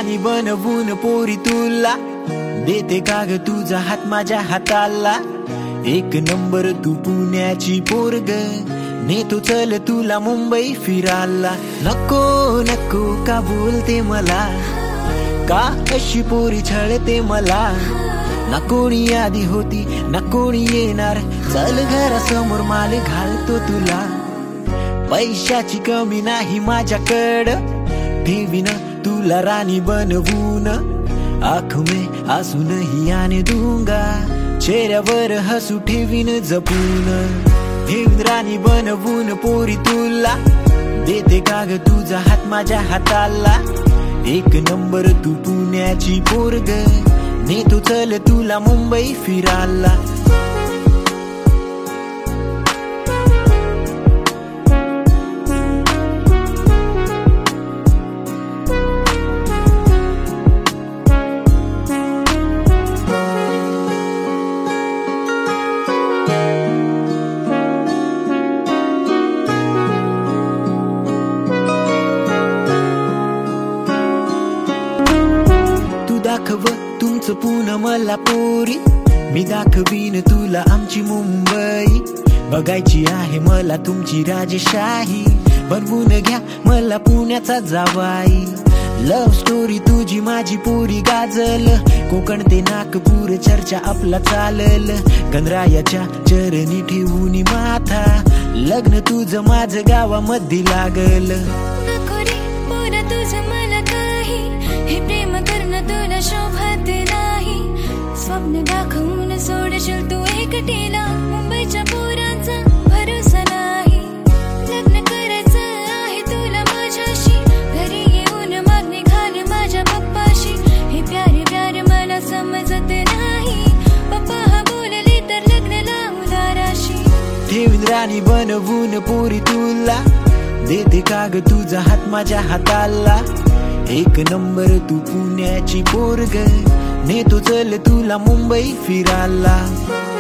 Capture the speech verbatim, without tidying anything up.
राणी बनवून पोरी तुला देते का ग तुझा हात माझ्या हाताला. एक नंबर तू पुण्याची पोरग, नेतो चल तुला मुंबई फिरायला. नको नको का बोलते मला, का अशी पोरी छळते मला. ना कोणी आधी होती ना कोणी येणार, चल घरासमोर माल घालतो तुला. पैशाची कमी नाही माझ्याकडं, ठेवीन तुला राणी बनवून. आँख में आंसू नहीं आने दूंगा, चेहऱ्यावर हसू ठेवीन जपून. ठेवीन राणी बनवून पोरी तुला देते का ग तुझा हात माझ्या हाताला. एक नंबर तू पुण्याची पोरग, नेतो चल तुला मुंबई फिरायला. दाखव तुमचं पुणे मला पोरी, मी दाखवीन तुला आमची मुंबई. बघायची आहे मला तुमची राजशाही, बनवून घ्या मला पुण्याचा जावाई. लव्ह स्टोरी तुझी माझी पोरी गाजल, कोकण ते नागपूर चर्चा आपला चालल. गणरायाच्या चरणी ठेवून माथा, लग्न तुझं माझं गावामध्ये लागल. हे प्रेम करणं तुला शोभत नाही, स्वप्न दाखवून सोडशील तू एकटीला. मुंबईच्या पोरांचा भरोसा नाही, लग्न करायचं आहे तुला माझ्याशी. घरी येऊन मागणी घाल माझ्या पप्पाशी, हे प्यारे प्यारे मला समजत नाही. पप्पा हा बोलले तर लग्न लावू दाराशी. ठेवीन राणी बनवून पोरी तुला देते का ग तुझा हात माझ्या हाताला. एक नंबर तू पुण्याची पोरग, नेतो चल तुला मुंबई फिरायला.